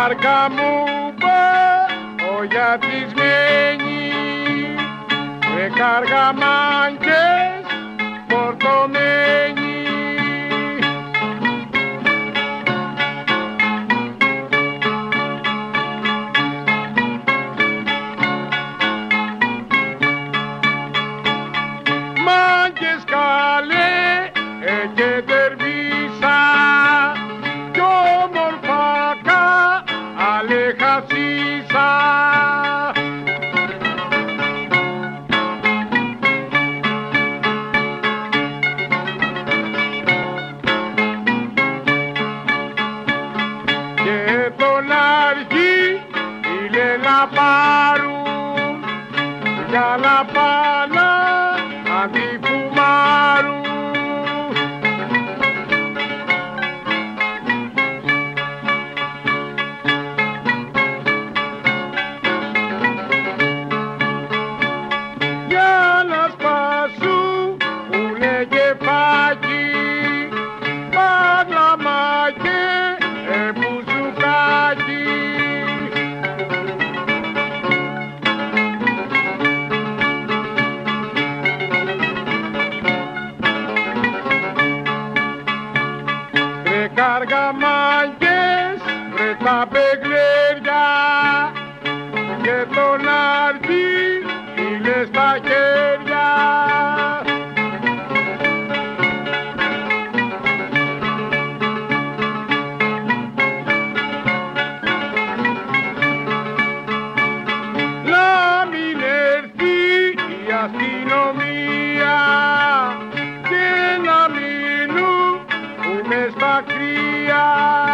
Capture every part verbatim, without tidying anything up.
βάρκα μου πάω για τη Σμένη, ρε καργαμάνκες φορτωμένοι. Μάγκες καλέ ε, και τερβίσα κι όμορφα αλεχασίσα. Και τον αρχή ήλε να πάρουν για να πάνε αντιφουμάρου. Για να σπάσουν που λέγε φάκι, πάγλαμα και εμπουζουκάκι. Βρε καργαμάγκες, βρε τα μπεγλέρια και τον αρχή ήλε στα χέρια. Να μην έρθει η αστυνομία και να μείνουν μες στα κρύα.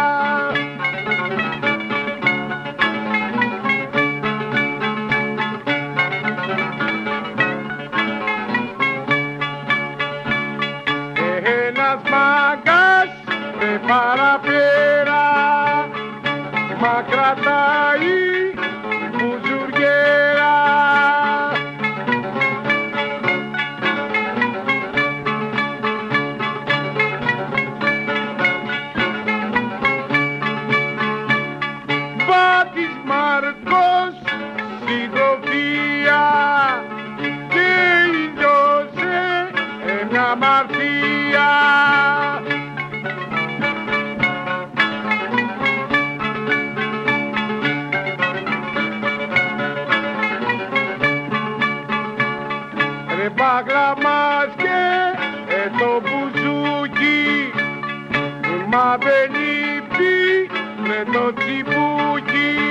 Ένας μάγκας με παραπέρα μα κρατάει μπουζουριέρα. Βάτης Μάρκος συντροφία και ηλιώσε μια αμαρτία. Ρε παγλαμάς και ε, το μπουζούκι μα δεν λείπει με το τσιμπούκι.